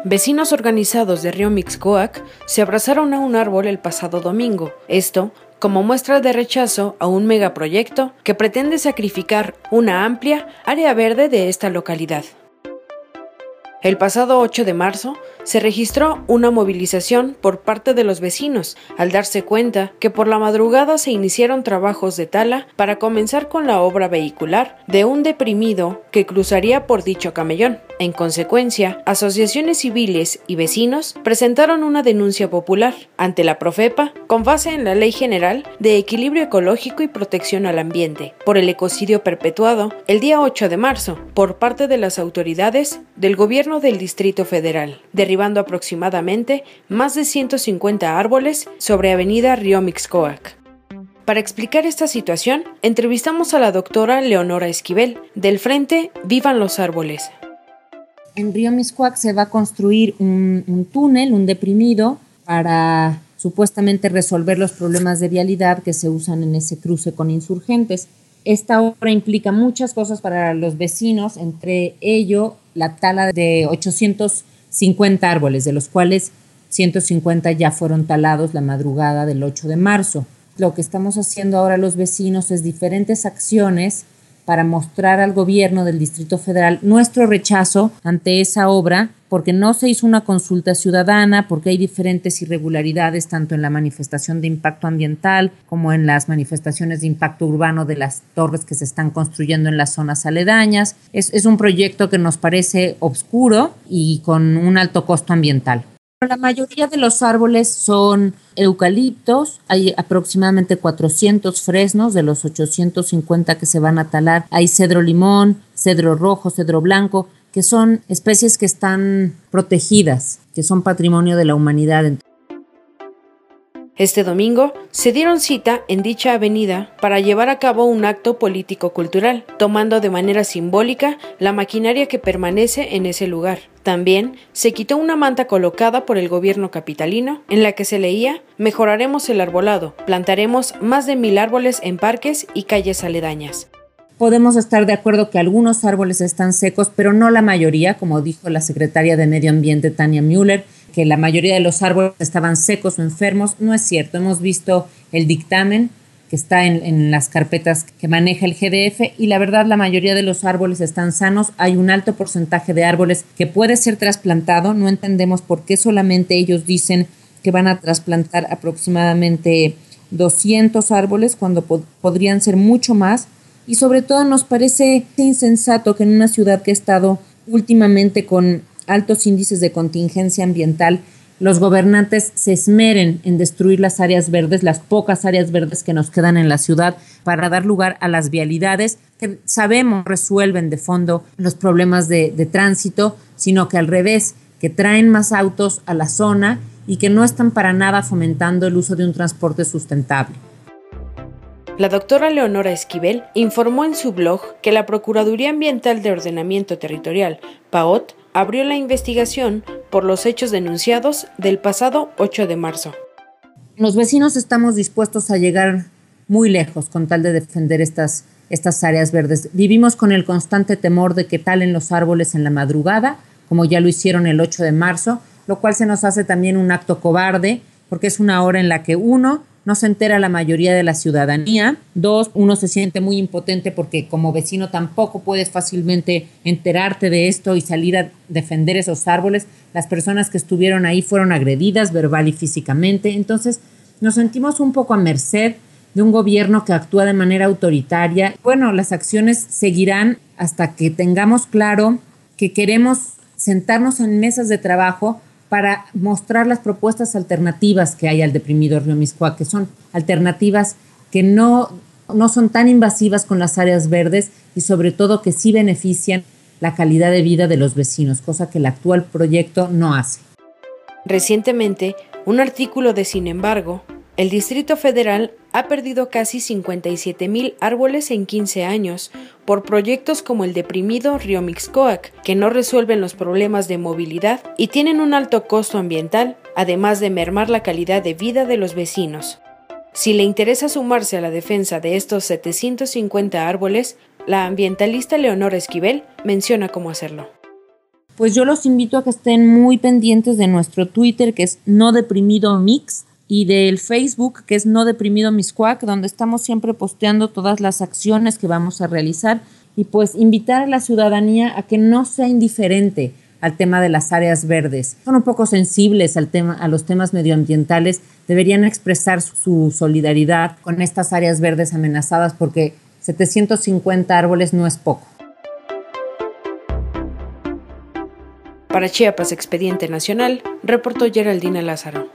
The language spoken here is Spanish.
Vecinos organizados de Río Mixcoac se abrazaron a un árbol el pasado domingo, esto como muestra de rechazo a un megaproyecto que pretende sacrificar una amplia área verde de esta localidad. El pasado 8 de marzo se registró una movilización por parte de los vecinos al darse cuenta que por la madrugada se iniciaron trabajos de tala para comenzar con la obra vehicular de un deprimido que cruzaría por dicho camellón. En consecuencia, asociaciones civiles y vecinos presentaron una denuncia popular ante la Profepa con base en la Ley General de Equilibrio Ecológico y Protección al Ambiente por el ecocidio perpetuado el día 8 de marzo por parte de las autoridades del gobierno del Distrito Federal, derribando aproximadamente más de 150 árboles sobre Avenida Río Mixcoac. Para explicar esta situación, entrevistamos a la doctora Leonora Esquivel, del Frente Vivan los Árboles. En Río Mixcoac se va a construir un túnel, un deprimido, para supuestamente resolver los problemas de vialidad que se usan en ese cruce con Insurgentes. Esta obra implica muchas cosas para los vecinos, entre ello la tala de 850 árboles, de los cuales 150 ya fueron talados la madrugada del 8 de marzo. Lo que estamos haciendo ahora los vecinos es diferentes acciones para mostrar al gobierno del Distrito Federal nuestro rechazo ante esa obra, porque no se hizo una consulta ciudadana, porque hay diferentes irregularidades tanto en la manifestación de impacto ambiental como en las manifestaciones de impacto urbano de las torres que se están construyendo en las zonas aledañas. Es un proyecto que nos parece oscuro y con un alto costo ambiental. La mayoría de los árboles son eucaliptos, hay aproximadamente 400 fresnos de los 850 que se van a talar, hay cedro limón, cedro rojo, cedro blanco, que son especies que están protegidas, que son patrimonio de la humanidad. Este domingo se dieron cita en dicha avenida para llevar a cabo un acto político-cultural, tomando de manera simbólica la maquinaria que permanece en ese lugar. También se quitó una manta colocada por el gobierno capitalino en la que se leía: mejoraremos el arbolado, plantaremos más de 1000 árboles en parques y calles aledañas. Podemos estar de acuerdo que algunos árboles están secos, pero no la mayoría, como dijo la secretaria de Medio Ambiente, Tania Müller, que la mayoría de los árboles estaban secos o enfermos. No es cierto, hemos visto el dictamen que está en las carpetas que maneja el GDF y la verdad la mayoría de los árboles están sanos. Hay un alto porcentaje de árboles que puede ser trasplantado. No entendemos por qué solamente ellos dicen que van a trasplantar aproximadamente 200 árboles cuando podrían ser mucho más. Y sobre todo nos parece insensato que en una ciudad que ha estado últimamente con altos índices de contingencia ambiental, los gobernantes se esmeren en destruir las áreas verdes, las pocas áreas verdes que nos quedan en la ciudad, para dar lugar a las vialidades que sabemos resuelven de fondo los problemas de tránsito, sino que al revés, que traen más autos a la zona y que no están para nada fomentando el uso de un transporte sustentable. La doctora Leonora Esquivel informó en su blog que la Procuraduría Ambiental de Ordenamiento Territorial, PAOT, abrió la investigación por los hechos denunciados del pasado 8 de marzo. Los vecinos estamos dispuestos a llegar muy lejos con tal de defender estas áreas verdes. Vivimos con el constante temor de que talen los árboles en la madrugada, como ya lo hicieron el 8 de marzo, lo cual se nos hace también un acto cobarde, porque es una hora en la que no se entera la mayoría de la ciudadanía. 2, uno se siente muy impotente porque como vecino tampoco puedes fácilmente enterarte de esto y salir a defender esos árboles. Las personas que estuvieron ahí fueron agredidas verbal y físicamente. Entonces nos sentimos un poco a merced de un gobierno que actúa de manera autoritaria. Bueno, las acciones seguirán hasta que tengamos claro que queremos sentarnos en mesas de trabajo para mostrar las propuestas alternativas que hay al deprimido Río Mixcoac, que son alternativas que no son tan invasivas con las áreas verdes y sobre todo que sí benefician la calidad de vida de los vecinos, cosa que el actual proyecto no hace. Recientemente, un artículo de Sin embargo, el Distrito Federal ha perdido casi 57,000 árboles en 15 años por proyectos como el deprimido Río Mixcoac, que no resuelven los problemas de movilidad y tienen un alto costo ambiental, además de mermar la calidad de vida de los vecinos. Si le interesa sumarse a la defensa de estos 750 árboles, la ambientalista Leonora Esquivel menciona cómo hacerlo. Pues yo los invito a que estén muy pendientes de nuestro Twitter, que es No Deprimido Mix, y del Facebook, que es No Deprimido Mixcoac, donde estamos siempre posteando todas las acciones que vamos a realizar, y pues invitar a la ciudadanía a que no sea indiferente al tema de las áreas verdes. Son un poco sensibles a los temas medioambientales, deberían expresar su solidaridad con estas áreas verdes amenazadas, porque 750 árboles no es poco. Para Chiapas Expediente Nacional, reportó Geraldina Lázaro.